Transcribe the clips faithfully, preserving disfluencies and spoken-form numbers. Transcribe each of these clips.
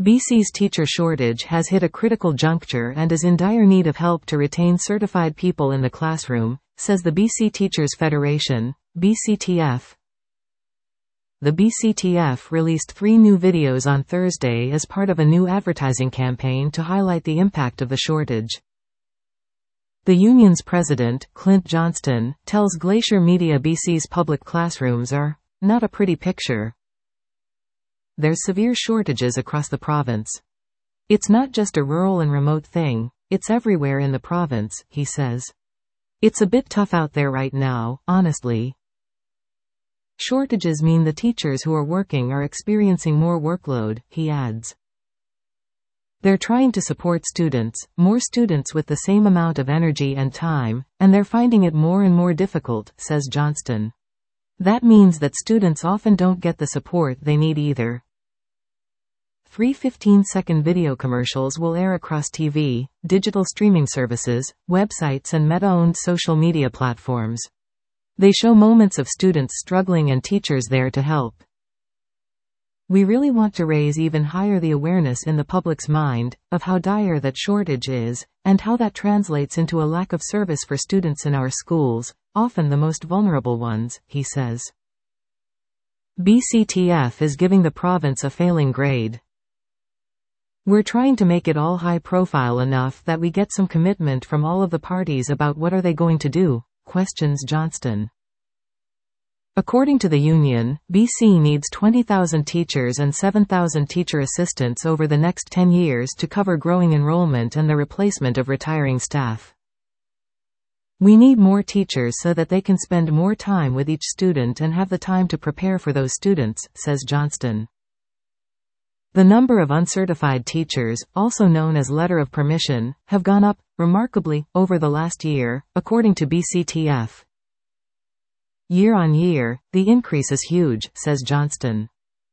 B C's teacher shortage has hit a critical juncture and is in dire need of help to retain certified people in the classroom, says the B C Teachers Federation, B C T F. The B C T F released three new videos on Thursday as part of a new advertising campaign to highlight the impact of the shortage. The union's president, Clint Johnston, tells Glacier Media B C's public classrooms are not a pretty picture. There's severe shortages across the province. It's not just a rural and remote thing, it's everywhere in the province, he says. It's a bit tough out there right now, honestly. Shortages mean the teachers who are working are experiencing more workload, he adds. They're trying to support students, more students with the same amount of energy and time, and they're finding it more and more difficult, says Johnston. That means that students often don't get the support they need either. Three fifteen-second video commercials will air across T V, digital streaming services, websites and Meta-owned social media platforms. They show moments of students struggling and teachers there to help. We really want to raise even higher the awareness in the public's mind of how dire that shortage is, and how that translates into a lack of service for students in our schools, often the most vulnerable ones, he says. B C T F is giving the province a failing grade. We're trying to make it all high profile enough that we get some commitment from all of the parties about what are they going to do, questions Johnston. According to the union, B C needs twenty thousand teachers and seven thousand teacher assistants over the next ten years to cover growing enrollment and the replacement of retiring staff. We need more teachers so that they can spend more time with each student and have the time to prepare for those students, says Johnston. The number of uncertified teachers, also known as letter of permission, have gone up, remarkably, over the last year, according to B C T F. Year on year, the increase is huge, says Johnston.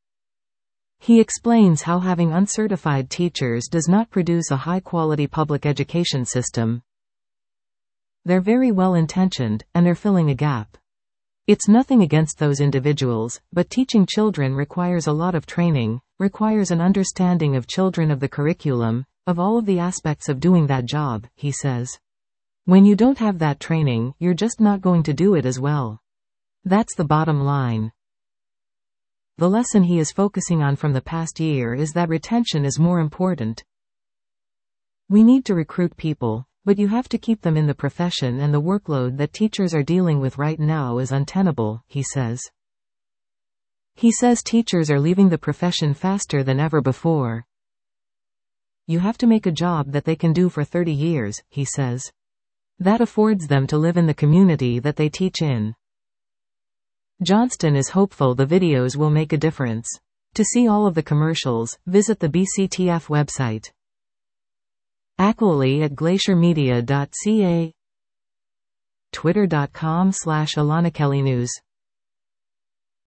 He explains how having uncertified teachers does not produce a high-quality public education system. They're very well-intentioned, and they're filling a gap. It's nothing against those individuals, but teaching children requires a lot of training, requires an understanding of children, of the curriculum, of all of the aspects of doing that job, he says. When you don't have that training, you're just not going to do it as well. That's the bottom line. The lesson he is focusing on from the past year is that retention is more important. We need to recruit people, but you have to keep them in the profession, and the workload that teachers are dealing with right now is untenable, he says. He says teachers are leaving the profession faster than ever before. You have to make a job that they can do for thirty years, he says. That affords them to live in the community that they teach in. Johnston is hopeful the videos will make a difference. To see all of the commercials, visit the B C T F website. Actually at glacier media dot c a, twitter dot com slash Alana Kelly News.